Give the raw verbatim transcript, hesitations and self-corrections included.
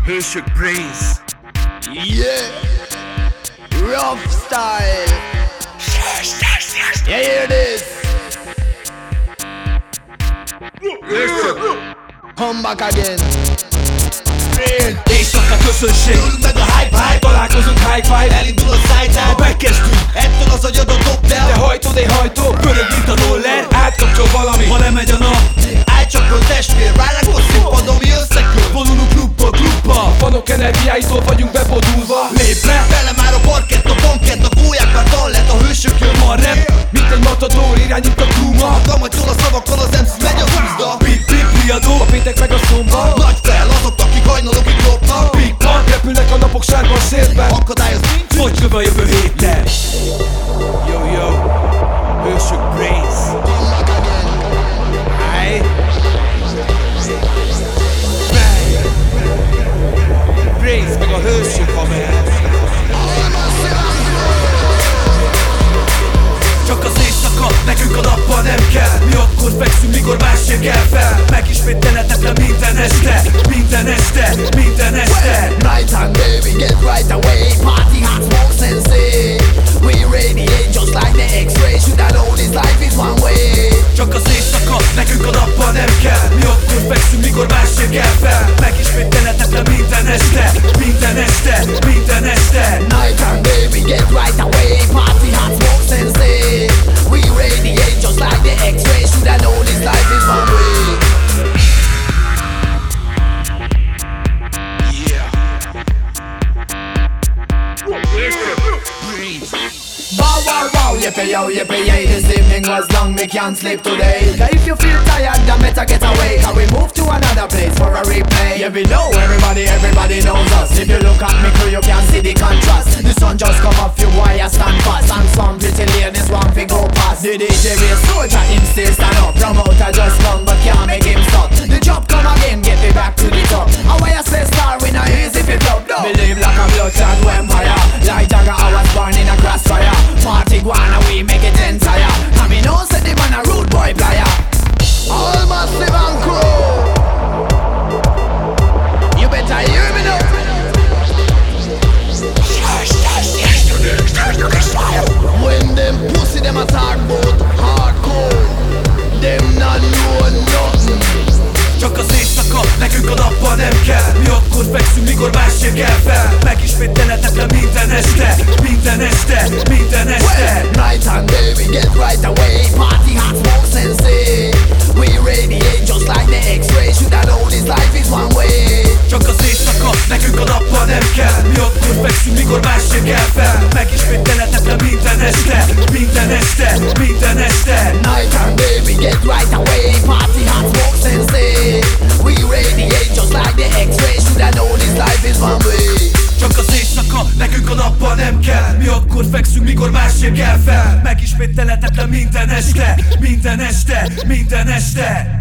Hősök Brains. Yeah, rough style. Yeah, hear this. Come back again. Éjszaka közönség, Nyújtsd meg a hype-hype, találkozunk high-five. elindul a side-dive, Megkezdünk, ettől az agyadon dobd el. te hajtod, én hajtó, pörög mint a roller. Átkapcsol valami, ha lemegy a nap. Állj csak föl testvér, várlak a színpadon, mi összeköt. Vonulunk klubba, klubba, fanok energiáitól vagyunk bebodulva. Lép le, Vele már a parkett, a bankett, a gólyákat lett, a hősök jön. a rap, mint egy matador, irányít a kluma. Kamajtól a szavakkal az em cé megy a húzda. Pip, pip, riadó, a péntek meg a szombat. Nagy fel azok, akik hajnalokig lopnak. Big Bang, repülnek a napok sárban szélben. Akadályoz nincs. Fogy köve a jövő héten. Yo, yo, Hősök Brains. Come back again. Aye. Bang. Brains meg a Hősök, haver. Csak az éjszaka, nekünk a nappal nem kell. Mi akkor fekszünk, mikor más se kell fel. Megismételhetetlen minden este, minden este, minden este. Nighttime, baby, get right away. Party hot, smoke sensei. We radiate just like the X-ray. Should I know this life is one way? Csak az éjszaka, nekünk a nappal nem kell. Mi akkor fekszünk, mikor más se kell fel. Megismételhetetlen minden este, minden este, minden este. Nighttime, baby, get right away. Party hot, smoke sensei. We radiate just like the X-ray. Should I know this life is one way? Wow, wow, wow, yippee yo, yippee yay. This evening was long, we can't sleep today. Cause if you feel tired, then better get away. Cause we move to another place for a replay. Yeah, we know everybody, everybody knows us. If you look at me crew, you can see the contrast. The sun just come up, you wire stand fast. And some pretty ladies want to go past. The D J real soldier, him still stand up. Promoter just long, but can't make him stop. The job come again, get me back to the top. And why I say star, we not easy if it up, no. Believe like a bloodshot vampire. Like Jagger, I was born in a crossfire. Party guana, we make it entire. And me know say the man a rude boy player. All massive and crew, you better hear me now. When them pussy them a talk about hardcore, them not know nothing. Csak az éjszaka, nekünk a nappal nem kell. Mi akkor fekszünk, mikor más se kell fel. Megismételhetetlen minden este, minden este, minden este. Nighttime, baby, get right away. Party hot, smoke sensei. We radiate just like the X-ray. Should I know this life is one way? Csak az éjszaka, nekünk a nappal nem kell. Mi akkor fekszünk, mikor más se kell fel. Megismételhetetlen minden este, minden este, minden este. Nighttime, baby, get right away. Party hot, smoke sensei. We radiate just like the X-ray. Should I know this life is one way? Csak az éjszaka, nekünk a nappal nem kell. Mi akkor fekszünk, mikor más se kell fel. Megismételhetetlen minden este, minden este, minden este.